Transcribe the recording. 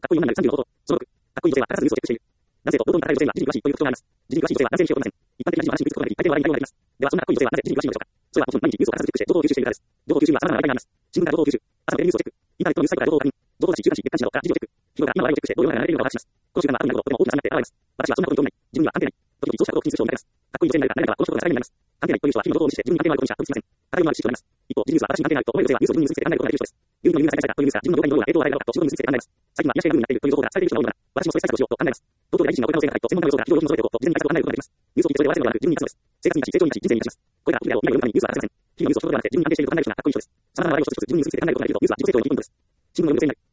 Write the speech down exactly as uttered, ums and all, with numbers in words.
かっこいいよんまんさんじゅうの方法。そのろく。かっこいい女性は必ずニュースをチェックしている。男性と同等に高い女性には人事に詳しいという特徴があります。人事に詳しい女性は男性に票を取りません。一般的な人事は安心に移すことができ、相手の笑いに対応ができます。では、そんなかっこいい女性はなぜ人事に詳しいのでしょうか。それはもちろん毎日ニュースを必ずチェックして情報を吸収しているからです。情報吸収には様々な媒体があります。新聞から情報吸収。朝のテレビニュースをチェック。インターネットのニュースサイトから情報を確認。情報誌、週刊誌、月刊誌などから記事をチェック。日頃から今の話題をチェックしてどう世の中が流れているのかを把握します。この習慣は後になるほどとても大きな差になって現れます。私はそんなことに興味ない。自分には関係ない。時々そうしたことを気にする人を見かけます。かっこいい女性になるかなれないかはこの人が境目になります。関係ないという人は日々の情報を見して自分に関係のあることにしか取り付きません。偏りのある知識となります。一方、時事ニュースは私に関係ないと思える女性はニュースを自分に結びつけて考えることができる人です。有意義の有名な世界だというニュースが自分の動画にどのような影響を与えるのかと自分に結びつけて考えます。最近は癒し系ブームになっているという情報がされている人が多いのだ。私もそれさえしようと考えます。東京大地震が起こる可能性が高いと専門家の予想が企業用品のそれと事前に対策を考えることができます。ニュースを聞いてそれを忘れるのではなく自分に活かすのです。生活に立ち、成長に立ち、人生に立ちます。これがアップデートを今読むためにニュースは欠かせません。日々のニュースを聞くことではなくて自分に安定していると考える人がかっこいい人です。様々な話題を一つ一つ自分に結びつけて考えることができるニュースは自己成長に一本です。新聞を読む女性になる。